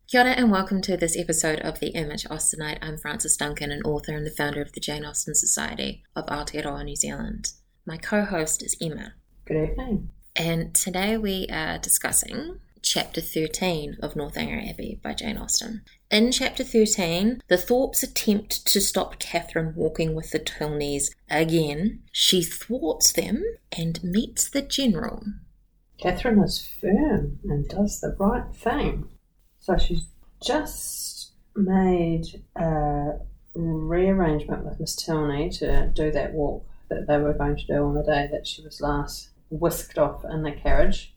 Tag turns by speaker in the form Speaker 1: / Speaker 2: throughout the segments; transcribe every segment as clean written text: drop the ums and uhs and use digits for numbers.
Speaker 1: Kia ora and welcome to this episode of The Image Austenite. I'm Frances Duncan, an author and the founder of the Jane Austen Society of Aotearoa, New Zealand. My co-host is Emma.
Speaker 2: Good evening.
Speaker 1: And today we are discussing Chapter 13 of Northanger Abbey by Jane Austen. In Chapter 13, the Thorpes attempt to stop Catherine walking with the Tilneys again. She thwarts them and meets the General.
Speaker 2: Catherine is firm and does the right thing. So she's just made a rearrangement with Miss Tilney to do that walk that they were going to do on the day that she was last whisked off in the carriage,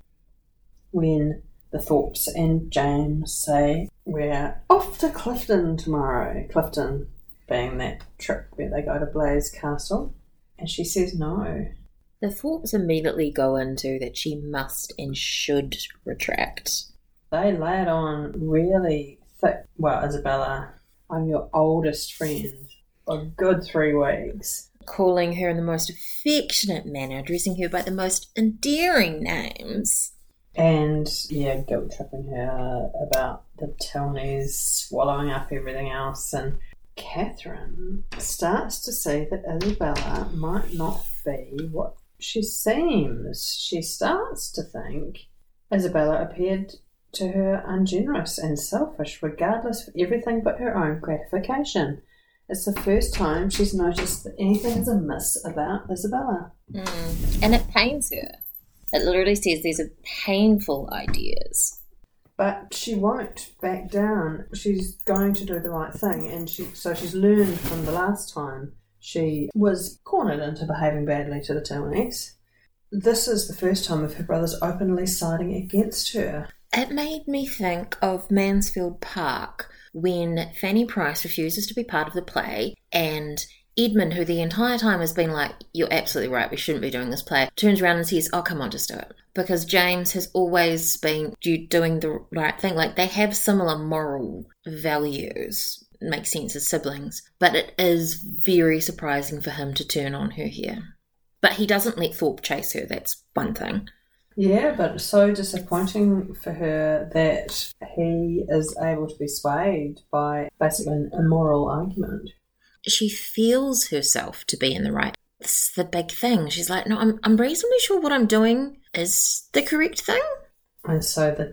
Speaker 2: when the Thorpes and James say, "We're off to Clifton tomorrow." Clifton being that trip where they go to Blaise Castle. And she says no.
Speaker 1: The Thorpes immediately go into that she must and should retract.
Speaker 2: They lay it on really thick. Well, Isabella, I'm your oldest friend. A good 3 weeks.
Speaker 1: Calling her in the most affectionate manner, addressing her by the most endearing names.
Speaker 2: And, guilt-tripping her about the Tilneys swallowing up everything else. And Catherine starts to see that Isabella might not be what she seems. She starts to think Isabella appeared to her ungenerous and selfish, regardless of everything but her own gratification. It's the first time she's noticed that anything is amiss about Isabella.
Speaker 1: And it pains her. It literally says these are painful ideas.
Speaker 2: But she won't back down. She's going to do the right thing, and she's learned from the last time she was cornered into behaving badly to the Tilneys. This is the first time of her brothers openly siding against her.
Speaker 1: It made me think of Mansfield Park when Fanny Price refuses to be part of the play and Edmund, who the entire time has been like, "You're absolutely right, we shouldn't be doing this play," turns around and says, "Oh, come on, just do it." Because James has always been doing the right thing. Like, they have similar moral values. It makes sense as siblings. But it is very surprising for him to turn on her here. But he doesn't let Thorpe chase her, that's one thing.
Speaker 2: Yeah, but so disappointing for her that he is able to be swayed by basically an immoral argument.
Speaker 1: She feels herself to be in the right. This is the big thing. She's like, no, I'm reasonably sure what I'm doing is the correct thing.
Speaker 2: And so the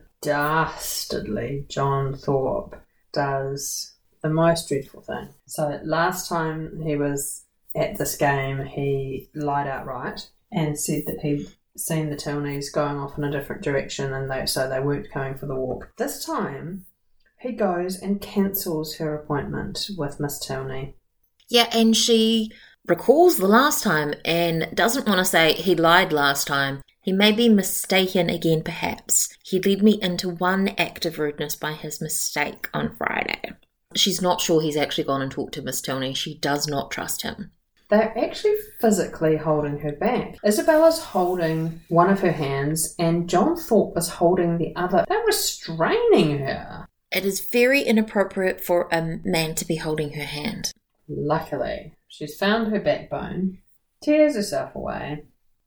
Speaker 2: dastardly John Thorpe does the most dreadful thing. So last time he was at this game, he lied outright and said that he'd seen the Tilneys going off in a different direction and so they weren't coming for the walk. This time, he goes and cancels her appointment with Miss Tilney.
Speaker 1: Yeah, and she recalls the last time and doesn't want to say he lied last time. He may be mistaken again, perhaps. He led me into one act of rudeness by his mistake on Friday. She's not sure he's actually gone and talked to Miss Tilney. She does not trust him.
Speaker 2: They're actually physically holding her back. Isabella's holding one of her hands and John Thorpe is holding the other. They're restraining her.
Speaker 1: It is very inappropriate for a man to be holding her hand.
Speaker 2: Luckily, she's found her backbone, tears herself away,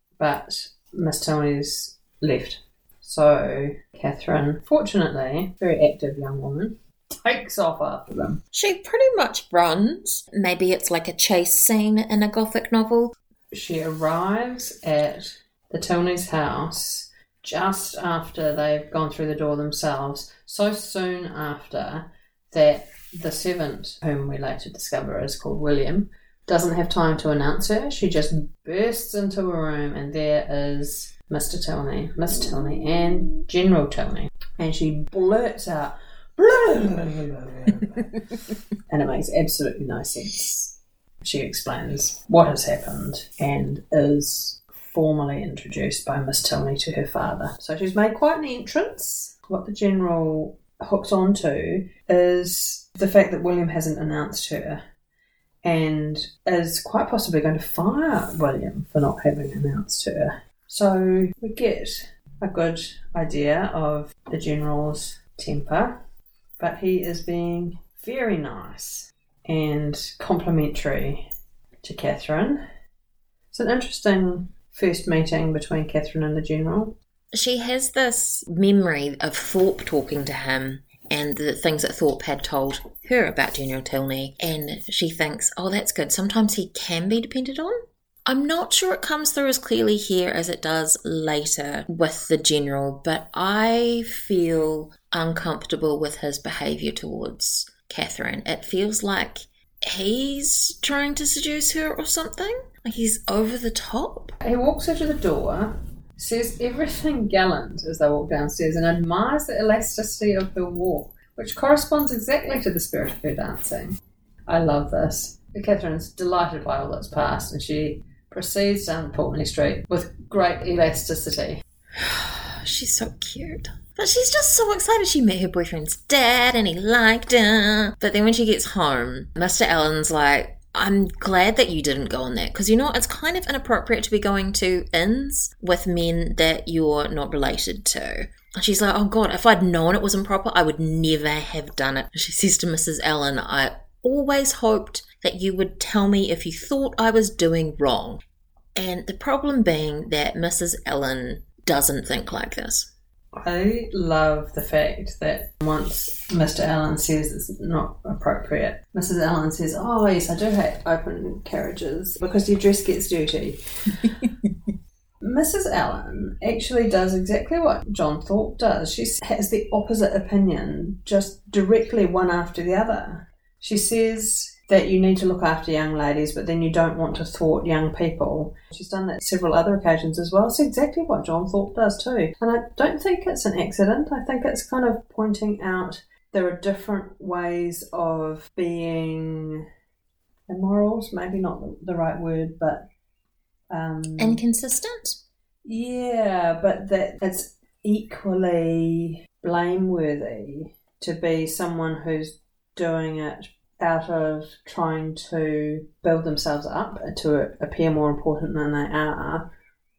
Speaker 2: but Miss Tilney's left. So Catherine, fortunately, very active young woman, takes off after them.
Speaker 1: She pretty much runs. Maybe it's like a chase scene in a Gothic novel.
Speaker 2: She arrives at the Tilneys' house just after they've gone through the door themselves, so soon after that the servant, whom we later discover is called William, doesn't have time to announce her. She just bursts into a room and there is Mr. Tilney, Miss Tilney and General Tilney. And she blurts out, and it makes absolutely no sense. She explains what has happened and is formally introduced by Miss Tilney to her father. So she's made quite an entrance. What the General hooks onto is the fact that William hasn't announced her and is quite possibly going to fire William for not having announced her. So we get a good idea of the General's temper, but he is being very nice and complimentary to Catherine. It's an interesting first meeting between Catherine and the General.
Speaker 1: She has this memory of Thorpe talking to him and the things that Thorpe had told her about General Tilney, and she thinks, oh, that's good. Sometimes he can be depended on. I'm not sure it comes through as clearly here as it does later with the General, but I feel uncomfortable with his behaviour towards Catherine. It feels like he's trying to seduce her or something. Like he's over the top.
Speaker 2: He walks her to the door, says everything gallant as they walk downstairs, and admires the elasticity of her walk, which corresponds exactly to the spirit of her dancing. I love this. Catherine's delighted by all that's past, and she proceeds down Pulteney Street with great elasticity.
Speaker 1: She's so cute. But she's just so excited. She met her boyfriend's dad and he liked her. But then when she gets home, Mr. Allen's like, I'm glad that you didn't go on that. Because, you know, it's kind of inappropriate to be going to inns with men that you're not related to. And she's like, oh God, if I'd known it was improper, I would never have done it. She says to Mrs. Allen, I always hoped that you would tell me if you thought I was doing wrong. And the problem being that Mrs. Allen doesn't think like this.
Speaker 2: I love the fact that once Mr. Allen says it's not appropriate, Mrs. Allen says, oh yes, I do hate open carriages because your dress gets dirty. Mrs. Allen actually does exactly what John Thorpe does. She has the opposite opinion, just directly one after the other. She says that you need to look after young ladies, but then you don't want to thwart young people. She's done that several other occasions as well. It's exactly what John Thorpe does too. And I don't think it's an accident. I think it's kind of pointing out there are different ways of being immorals, maybe not the right word, but...
Speaker 1: inconsistent?
Speaker 2: Yeah, but that it's equally blameworthy to be someone who's doing it out of trying to build themselves up to appear more important than they are,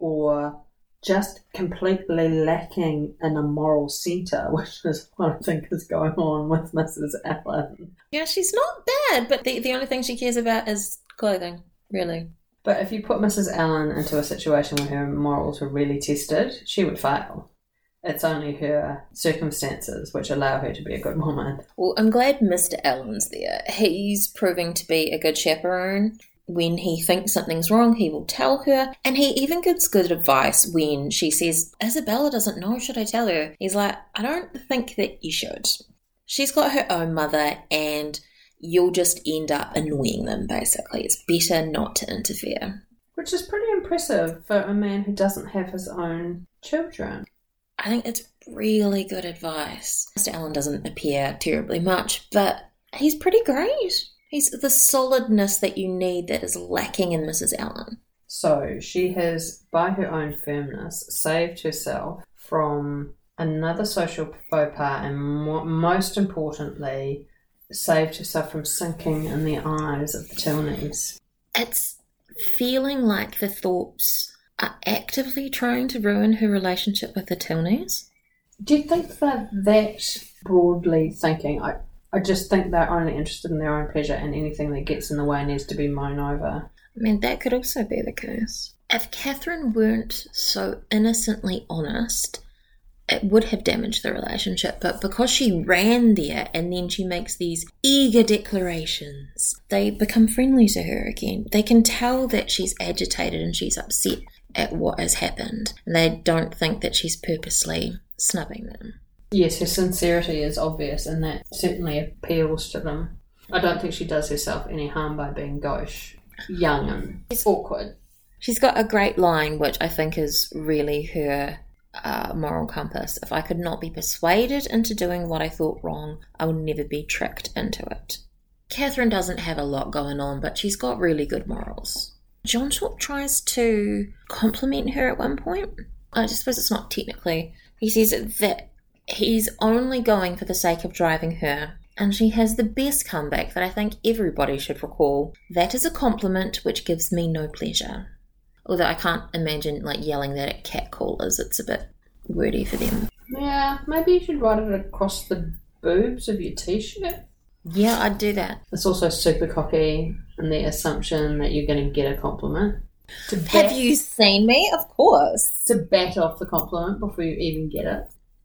Speaker 2: or just completely lacking in a moral centre, which is what I think is going on with Mrs. Allen.
Speaker 1: Yeah, she's not bad, but the only thing she cares about is clothing, really.
Speaker 2: But if you put Mrs. Allen into a situation where her morals were really tested, she would fail. It's only her circumstances which allow her to be a good woman.
Speaker 1: Well, I'm glad Mr. Allen's there. He's proving to be a good chaperone. When he thinks something's wrong, he will tell her. And he even gives good advice when she says, Isabella doesn't know, should I tell her? He's like, I don't think that you should. She's got her own mother and you'll just end up annoying them, basically. It's better not to interfere.
Speaker 2: Which is pretty impressive for a man who doesn't have his own children.
Speaker 1: I think it's really good advice. Mr. Allen doesn't appear terribly much, but he's pretty great. He's the solidness that you need that is lacking in Mrs. Allen.
Speaker 2: So she has, by her own firmness, saved herself from another social faux pas and most importantly, saved herself from sinking in the eyes of the Tilneys.
Speaker 1: It's feeling like the Thorpes are actively trying to ruin her relationship with the Tilneys.
Speaker 2: Do you think they're that broadly thinking? I just think they're only interested in their own pleasure and anything that gets in the way needs to be mown over.
Speaker 1: I mean, that could also be the case. If Catherine weren't so innocently honest, it would have damaged the relationship, but because she ran there and then she makes these eager declarations, they become friendly to her again. They can tell that she's agitated and she's upset at what has happened, and they don't think that she's purposely snubbing them.
Speaker 2: Yes, her sincerity is obvious, and that certainly appeals to them. I don't think she does herself any harm by being gauche, young and awkward.
Speaker 1: She's got a great line, which I think is really her moral compass. If I could not be persuaded into doing what I thought wrong, I will never be tricked into it. Catherine doesn't have a lot going on, but she's got really good morals. John Thorpe tries to compliment her at one point. I suppose it's not technically. He says that he's only going for the sake of driving her, and she has the best comeback that I think everybody should recall. That is a compliment which gives me no pleasure. Although I can't imagine yelling that at catcallers. It's a bit wordy for them.
Speaker 2: Yeah, maybe you should write it across the boobs of your t-shirt.
Speaker 1: Yeah, I'd do that.
Speaker 2: It's also super cocky in the assumption that you're going to get a compliment.
Speaker 1: Have you seen me? Of course.
Speaker 2: To bat off the compliment before you even get it.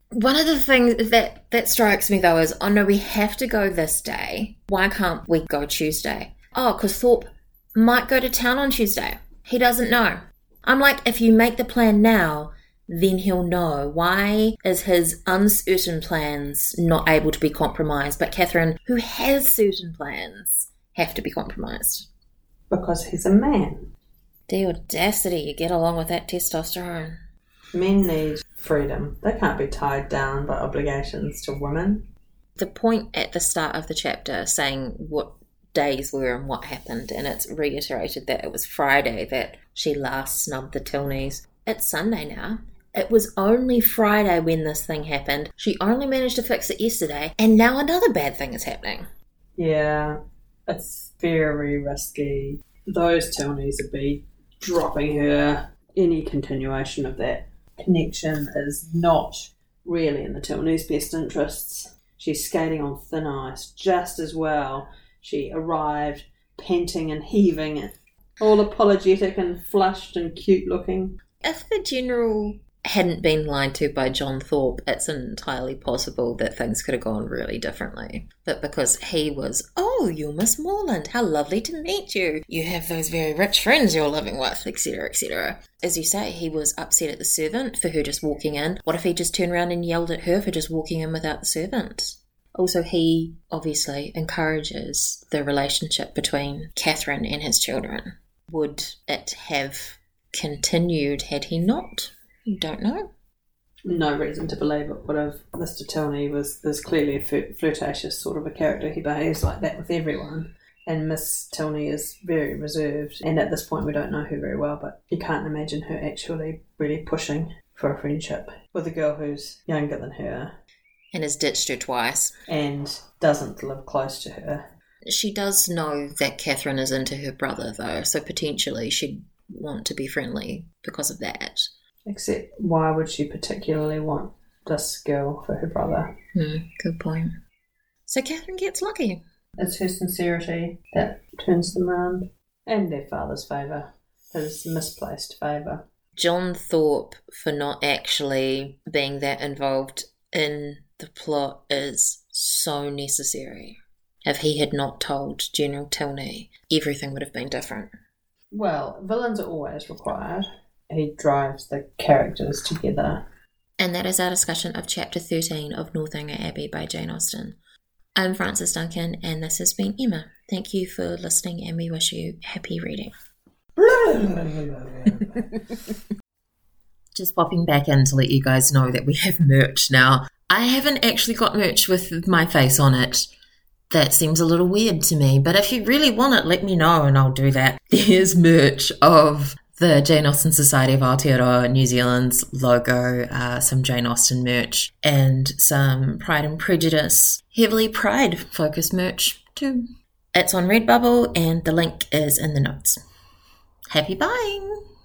Speaker 1: One of the things that strikes me, though, is, oh no, we have to go this day. Why can't we go Tuesday? Oh, because Thorpe might go to town on Tuesday. He doesn't know. I'm like, if you make the plan now, then he'll know. Why is his uncertain plans not able to be compromised, but Catherine, who has certain plans, have to be compromised?
Speaker 2: Because he's a man.
Speaker 1: The audacity you get along with that testosterone.
Speaker 2: Men need freedom. They can't be tied down by obligations to women.
Speaker 1: The point at the start of the chapter saying what days were and what happened, and it's reiterated that it was Friday that she last snubbed the Tilneys. It's Sunday now. It was only Friday when this thing happened. She only managed to fix it yesterday, and now another bad thing is happening.
Speaker 2: Yeah, it's very risky. Those Tilneys would be dropping her. Any continuation of that connection is not really in the Tilneys' best interests. She's skating on thin ice just as well. She arrived panting and heaving, all apologetic and flushed and cute looking.
Speaker 1: If the General hadn't been lied to by John Thorpe, it's entirely possible that things could have gone really differently. But because he was, oh, you're Miss Morland, how lovely to meet you. You have those very rich friends you're living with, etc., etc. As you say, he was upset at the servant for her just walking in. What if he just turned around and yelled at her for just walking in without the servant? Also, he obviously encourages the relationship between Catherine and his children. Would it have continued had he not? Don't know.
Speaker 2: No reason to believe it would have. Mr. Tilney is clearly a flirtatious sort of a character. He behaves like that with everyone. And Miss Tilney is very reserved. And at this point we don't know her very well, but you can't imagine her actually really pushing for a friendship with a girl who's younger than her.
Speaker 1: And has ditched her twice.
Speaker 2: And doesn't live close to her.
Speaker 1: She does know that Catherine is into her brother, though, so potentially she'd want to be friendly because of that.
Speaker 2: Except, why would she particularly want this girl for her brother?
Speaker 1: Good point. So Catherine gets lucky.
Speaker 2: It's her sincerity that turns them round. And their father's favour. His misplaced favour.
Speaker 1: John Thorpe, for not actually being that involved in the plot, is so necessary. If he had not told General Tilney, everything would have been different.
Speaker 2: Well, villains are always required. He drives the characters together.
Speaker 1: And that is our discussion of Chapter 13 of Northanger Abbey by Jane Austen. I'm Frances Duncan, and this has been Emma. Thank you for listening, and we wish you happy reading. Just popping back in to let you guys know that we have merch now. I haven't actually got merch with my face on it. That seems a little weird to me, but if you really want it, let me know and I'll do that. There's merch of the Jane Austen Society of Aotearoa New Zealand's logo, some Jane Austen merch, and some Pride and Prejudice, heavily Pride-focused merch too. It's on Redbubble, and the link is in the notes. Happy buying!